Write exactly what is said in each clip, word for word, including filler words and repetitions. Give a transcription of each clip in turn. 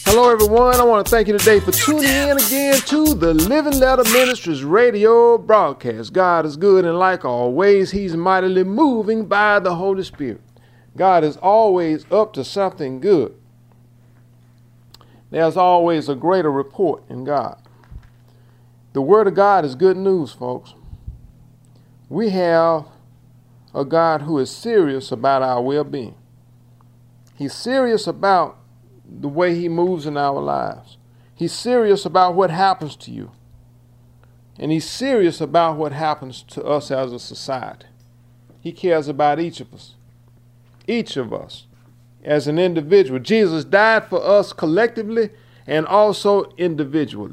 Hello, everyone. I want to thank you today for tuning in again to the Living Letter Ministries radio broadcast. God is good, and like always, He's mightily moving by the Holy Spirit. God is always up to something good. There's always a greater report in God. The Word of God is good news, folks. We have a God who is serious about our well-being. He's serious about the way He moves in our lives. He's serious about what happens to you. And He's serious about what happens to us as a society. He cares about each of us. Each of us as an individual. Jesus died for us collectively and also individually.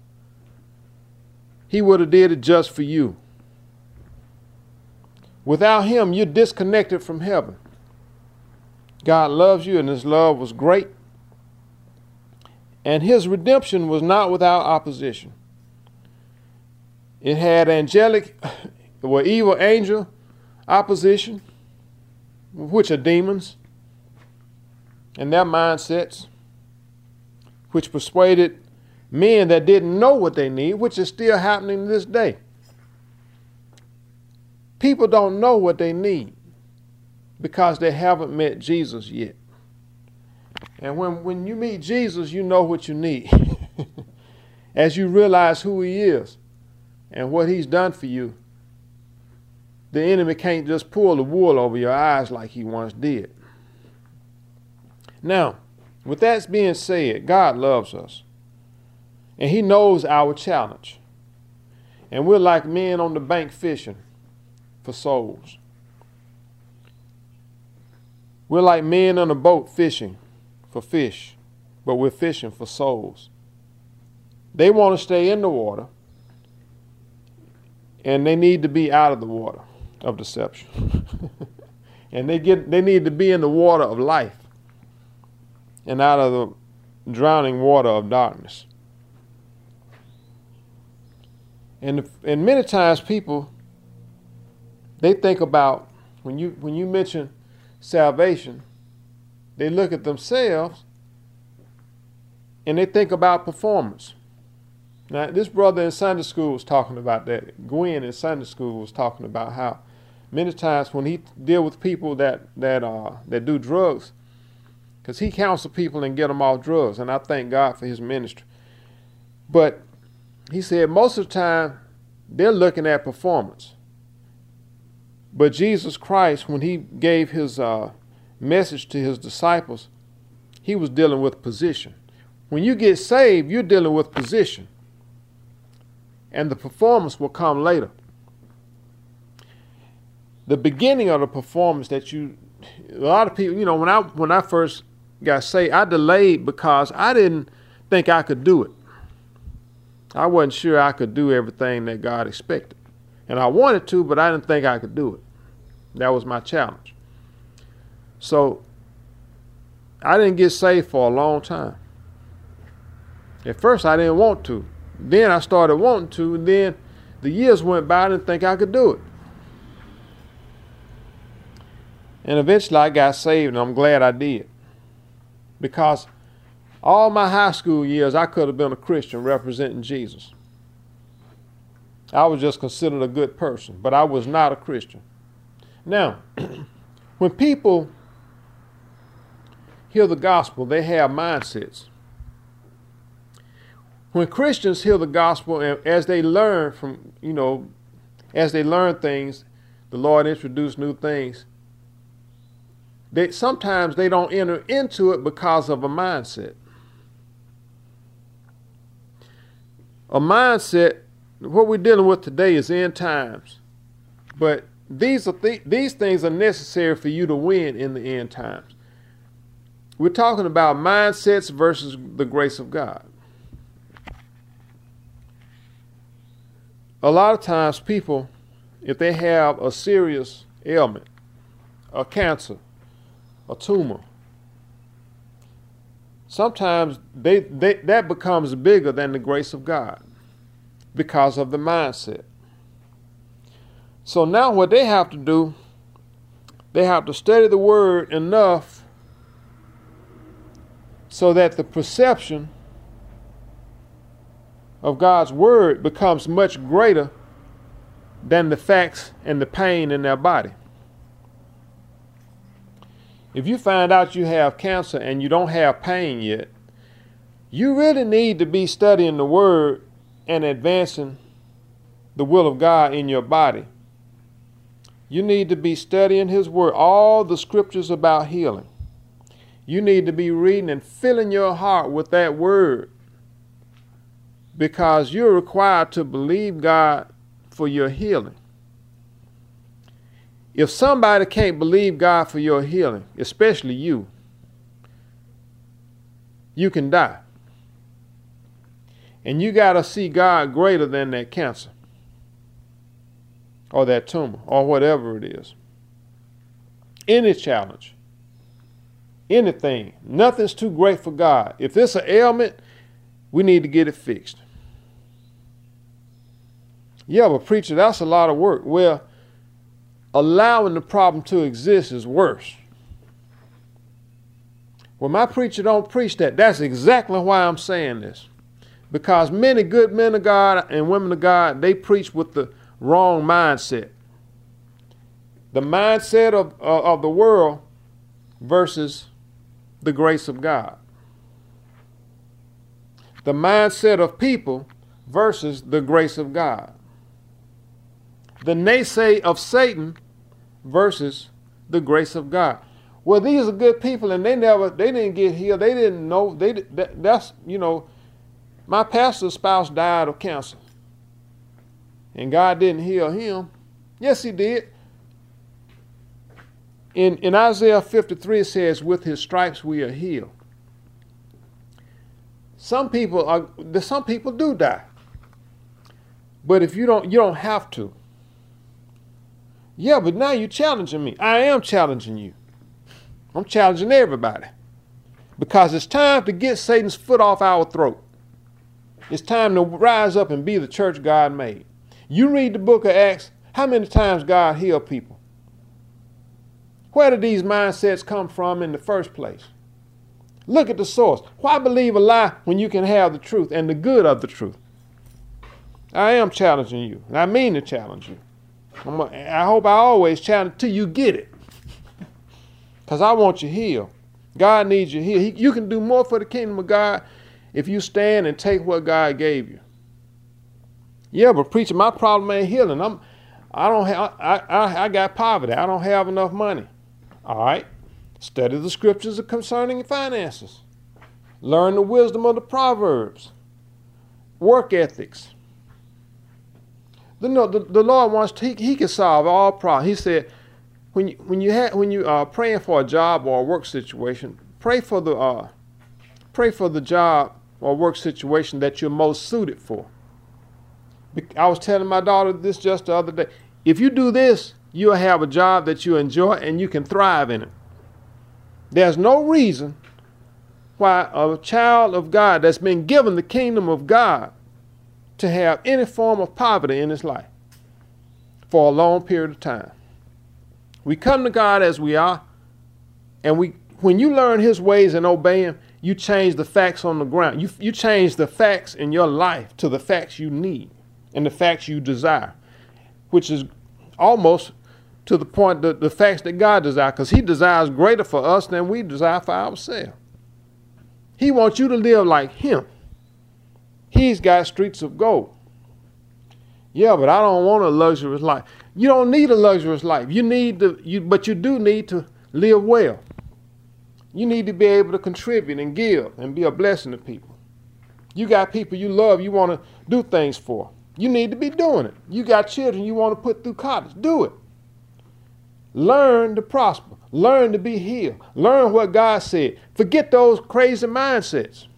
He would have did it just for you. Without Him, you're disconnected from heaven. God loves you, and His love was great. And His redemption was not without opposition. It had angelic, or evil angel opposition, which are demons, and their mindsets, which persuaded men that didn't know what they need, which is still happening to this day. People don't know what they need because they haven't met Jesus yet. And when, when you meet Jesus, you know what you need. As you realize who He is and what He's done for you, the enemy can't just pull the wool over your eyes like he once did. Now, with that being said, God loves us. And He knows our challenge. And we're like men on the bank fishing for souls. We're like men on a boat fishing for fish, but we're fishing for souls. They want to stay in the water, and they need to be out of the water of deception. And they get they need to be in the water of life and out of the drowning water of darkness. And and many times people, they think about, when you when you mention salvation, they look at themselves and they think about performance. Now, this brother in Sunday school was talking about that. Gwen in Sunday school was talking about how many times when he deal with people that that uh that do drugs, because he counsel people and get them off drugs, and I thank God for his ministry. But he said most of the time they're looking at performance. But Jesus Christ, when He gave His uh, message to His disciples, He was dealing with position. When you get saved, you're dealing with position. And the performance will come later. The beginning of the performance that you, a lot of people, you know, when I when I first got saved, I delayed because I didn't think I could do it. I wasn't sure I could do everything that God expected. And I wanted to, but I didn't think I could do it. That was my challenge. So I didn't get saved for a long time. At first I didn't want to. Then I started wanting to, and then the years went by, I didn't think I could do it. And eventually I got saved, and I'm glad I did. Because all my high school years, I could have been a Christian representing Jesus. I was just considered a good person, but I was not a Christian. Now, when people hear the gospel, they have mindsets. When Christians hear the gospel, and as they learn from, you know, as they learn things, the Lord introduced new things. They sometimes they don't enter into it because of a mindset. A mindset, what we're dealing with today is end times. But these are th- these things are necessary for you to win in the end times. We're talking about mindsets versus the grace of God. A lot of times people, if they have a serious ailment, a cancer, a tumor, sometimes they, they that becomes bigger than the grace of God because of the mindset. So now what they have to do, they have to study the word enough so that the perception of God's word becomes much greater than the facts and the pain in their body. If you find out you have cancer and you don't have pain yet, you really need to be studying the word and advancing the will of God in your body. You need to be studying his word, all the scriptures about healing. You need to be reading and filling your heart with that word, because you're required to believe God for your healing. If somebody can't believe God for your healing, especially you, you can die. And you got to see God greater than that cancer or that tumor or whatever it is. Any challenge, anything, nothing's too great for God. If it's an ailment, we need to get it fixed. Yeah, but preacher, that's a lot of work. Well, allowing the problem to exist is worse. Well, my preacher don't preach that. That's exactly why I'm saying this. Because many good men of God and women of God, they preach with the wrong mindset. The mindset of, uh, of the world versus the grace of God. The mindset of people versus the grace of God. The naysay of Satan versus the grace of God. Well, these are good people and they never, they didn't get healed. They didn't know, they that, that's, you know, my pastor's spouse died of cancer. And God didn't heal him. Yes, he did. In, in Isaiah fifty-three, it says, with his stripes we are healed. Some people are, some people do die. But if you don't, you don't have to. Yeah, but now you're challenging me. I am challenging you. I'm challenging everybody. Because it's time to get Satan's foot off our throat. It's time to rise up and be the church God made. You read the book of Acts, how many times God healed people? Where did these mindsets come from in the first place? Look at the source. Why believe a lie when you can have the truth and the good of the truth? I am challenging you, and I mean to challenge you. I'm a, I hope I always challenge till you get it. Because I want you healed. God needs you healed. He, you can do more for the kingdom of God if you stand and take what God gave you. Yeah, but preacher, my problem ain't healing. I'm, I don't have, I, I, I got poverty. I don't have enough money. All right. Study the scriptures concerning finances. Learn the wisdom of the Proverbs. Work ethics. The, no, the, the Lord wants to, he, he can solve all problems. He said, when you, when you, ha, when you are praying for a job or a work situation, pray for the, uh, pray for the job or work situation that you're most suited for. I was telling my daughter this just the other day. If you do this, you'll have a job that you enjoy and you can thrive in it. There's no reason why a child of God that's been given the kingdom of God to have any form of poverty in his life for a long period of time. We come to God as we are, and we, when you learn his ways and obey him, you change the facts on the ground. You, you change the facts in your life to the facts you need and the facts you desire, which is almost to the point that the facts that God desires, because he desires greater for us than we desire for ourselves. He wants you to live like him. He's got streets of gold. Yeah, but I don't want a luxurious life. You don't need a luxurious life. You need to, you, but you do need to live well. You need to be able to contribute and give and be a blessing to people. You got people you love, you want to do things for. You need to be doing it. You got children you want to put through college. Do it. Learn to prosper. Learn to be healed. Learn what God said. Forget those crazy mindsets.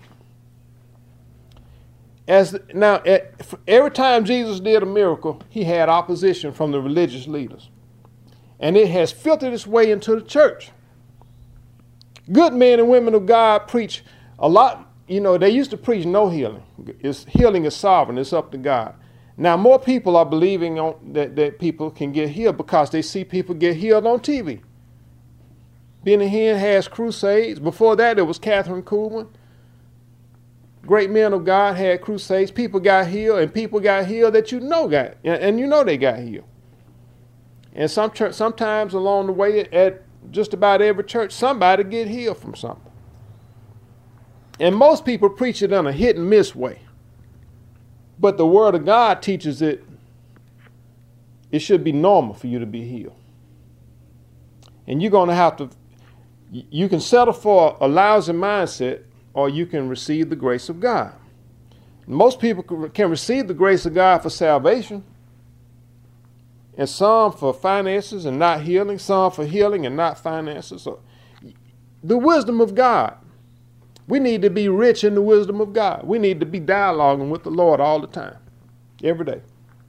As now, every time Jesus did a miracle, he had opposition from the religious leaders. And it has filtered its way into the church. Good men and women of God preach a lot. You know, they used to preach no healing. It's, healing is sovereign. It's up to God. Now, more people are believing on, that, that people can get healed because they see people get healed on T V. Benny Hinn has crusades. Before that, it was Catherine Kuhlman. Great men of God had crusades. People got healed, and people got healed that you know got, and you know they got healed. And some church, sometimes along the way at just about every church, somebody get healed from something. And most people preach it in a hit and miss way. But the Word of God teaches it, it should be normal for you to be healed. And you're going to have to, you can settle for a lousy mindset, or you can receive the grace of God. Most people can receive the grace of God for salvation, and some for finances and not healing, some for healing and not finances. So the wisdom of God. We need to be rich in the wisdom of God. We need to be dialoguing with the Lord all the time, every day.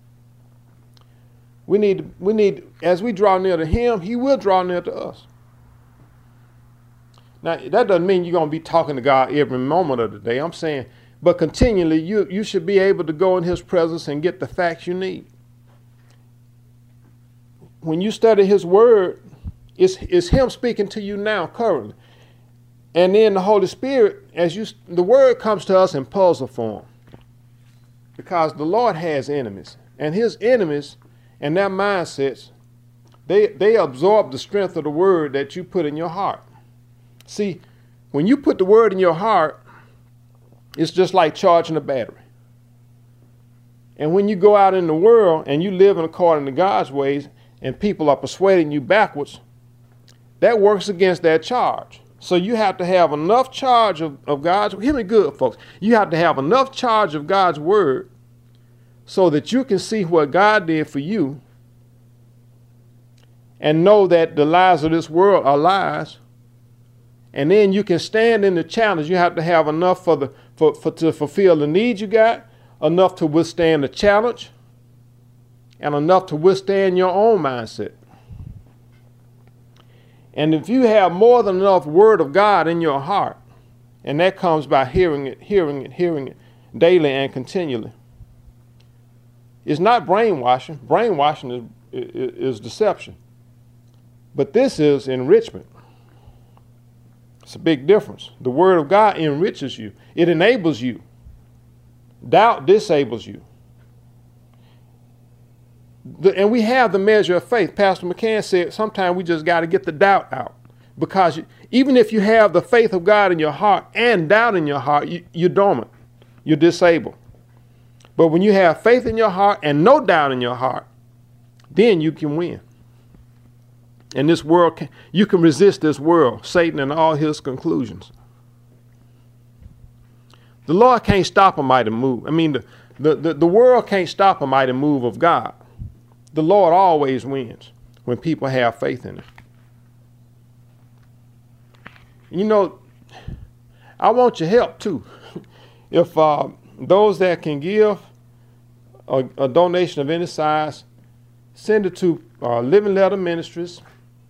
We need, we need, as we draw near to Him, He will draw near to us. Now, that doesn't mean you're going to be talking to God every moment of the day. I'm saying, but continually, you, you should be able to go in His presence and get the facts you need. When you study His Word, it's, it's Him speaking to you now, currently. And then the Holy Spirit, as you, the Word comes to us in puzzle form. Because the Lord has enemies. And His enemies and their mindsets, they, they absorb the strength of the Word that you put in your heart. See, when you put the Word in your heart, it's just like charging a battery. And when you go out in the world and you live according to God's ways, and people are persuading you backwards, that works against that charge. So you have to have enough charge of, of God's, hear me good, folks. You have to have enough charge of God's Word so that you can see what God did for you and know that the lies of this world are lies. And then you can stand in the challenge. You have to have enough for the for, for to fulfill the needs you got, enough to withstand the challenge, and enough to withstand your own mindset. And if you have more than enough Word of God in your heart, and that comes by hearing it, hearing it, hearing it daily and continually. It's not brainwashing. Brainwashing is, is, is deception. But this is enrichment. It's a big difference. The Word of God enriches you. It enables you. Doubt disables you. The, and we have the measure of faith. Pastor McCann said sometimes we just got to get the doubt out. Because you, even if you have the faith of God in your heart and doubt in your heart, you, you're dormant. You're disabled. But when you have faith in your heart and no doubt in your heart, then you can win. And this world, can, you can resist this world, Satan and all his conclusions. The Lord can't stop a mighty move. I mean, the, the, the, the world can't stop a mighty move of God. The Lord always wins when people have faith in Him. You know, I want your help too. If uh, those that can give a, a donation of any size, send it to uh, Living Letter Ministries,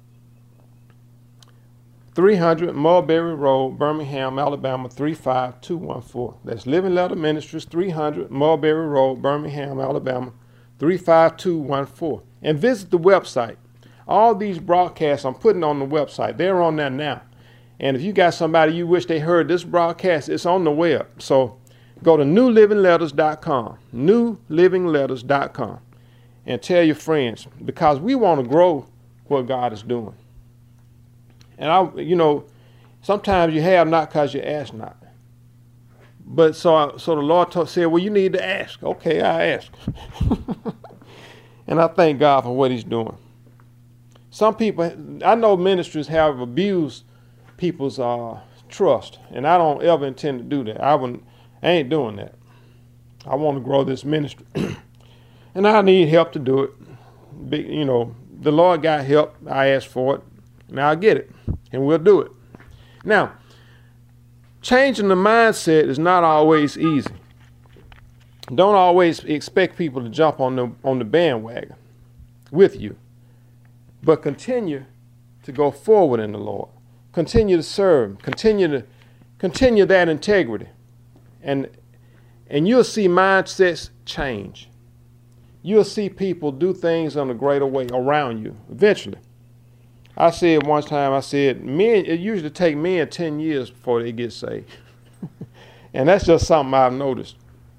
three hundred Mulberry Road, Birmingham, Alabama, three five two one four. That's Living Letter Ministries, three hundred Mulberry Road, Birmingham, Alabama, three five two one four. And visit the website. All these broadcasts I'm putting on the website, they're on there now. And if you got somebody you wish they heard this broadcast, it's on the web. So go to new living letters dot com, new living letters dot com, and tell your friends, because we want to grow what God is doing. And I, you know, sometimes you have not because you ask not. But so, so the Lord told, said, well, you need to ask. Okay, I ask. And I thank God for what He's doing. Some people, I know ministries have abused people's uh, trust, and I don't ever intend to do that. I wouldn't, I ain't doing that. I want to grow this ministry, and I need help to do it. Be, you know, the Lord got help. I asked for it, and I'll get it, and we'll do it. Now, changing the mindset is not always easy. Don't always expect people to jump on the on the bandwagon with you, but continue to go forward in the Lord. Continue to serve. Continue to continue that integrity, and and you'll see mindsets change. You'll see people do things in a greater way around you eventually. I said one time, I said, men, it usually take men ten years before they get saved. And that's just something I've noticed.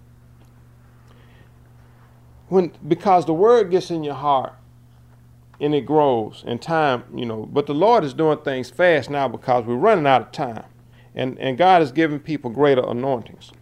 When, because the word gets in your heart and it grows in time, you know, but the Lord is doing things fast now because we're running out of time. And, and God is giving people greater anointings.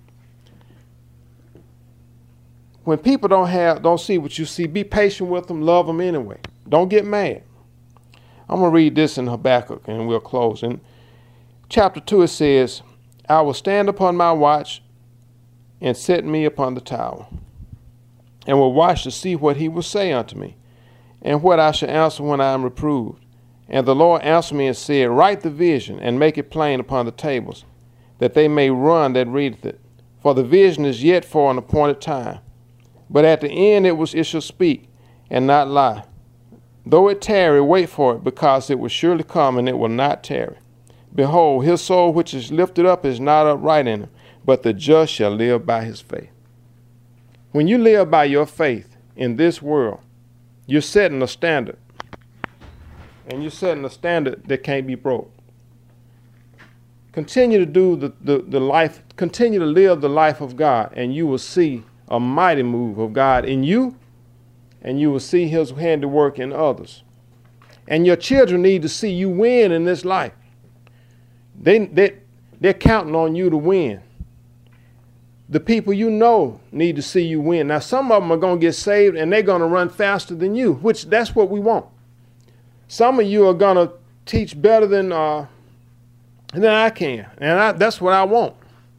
When people don't have, don't see what you see, be patient with them, love them anyway. Don't get mad. I'm going to read this in Habakkuk and we'll close. In chapter two it says, I will stand upon my watch and set me upon the tower, and will watch to see what he will say unto me, and what I shall answer when I am reproved. And the Lord answered me and said, write the vision, and make it plain upon the tables, that they may run that readeth it. For the vision is yet for an appointed time, but at the end it, was, it shall speak, and not lie. Though it tarry, wait for it, because it will surely come, and it will not tarry. Behold, his soul which is lifted up is not upright in him, but the just shall live by his faith. When you live by your faith in this world, you're setting a standard. And you're setting a standard that can't be broke. Continue to do the, the, the life, continue to live the life of God, and you will see a mighty move of God in you, and you will see his handiwork in others. And your children need to see you win in this life. They, they, they're counting on you to win. The people you know need to see you win. Now, some of them are going to get saved, and they're going to run faster than you, which that's what we want. Some of you are going to teach better than, uh, than I can, and I, that's what I want.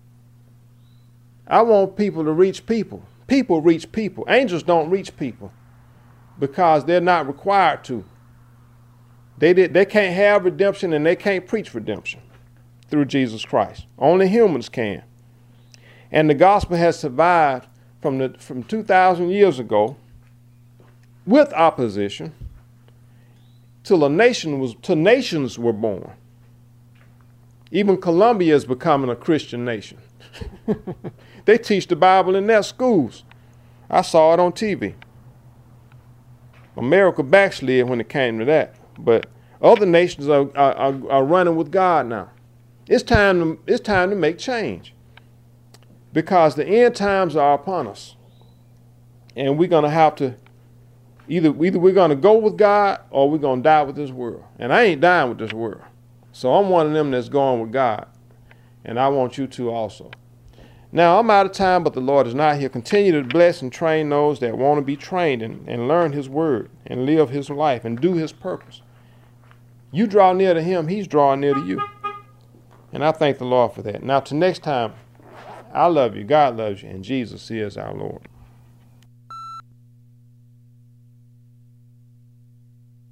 I want people to reach people. People reach people. Angels don't reach people because they're not required to. They, did, they can't have redemption, and they can't preach redemption through Jesus Christ. Only humans can. And the gospel has survived from, the, from two thousand years ago with opposition till a nation was, till nations were born. Even Colombia is becoming a Christian nation. They teach the Bible in their schools. I saw it on T V. America backslid when it came to that. But other nations are, are, are running with God now. It's time to, it's time to make change. Because the end times are upon us. And we're going to have to, either, either we're going to go with God or we're going to die with this world. And I ain't dying with this world. So I'm one of them that's going with God. And I want you to also. Now, I'm out of time, but the Lord is not here. Continue to bless and train those that want to be trained and, and learn his word and live his life and do his purpose. You draw near to him, he's drawing near to you. And I thank the Lord for that. Now, to next time, I love you, God loves you, and Jesus is our Lord.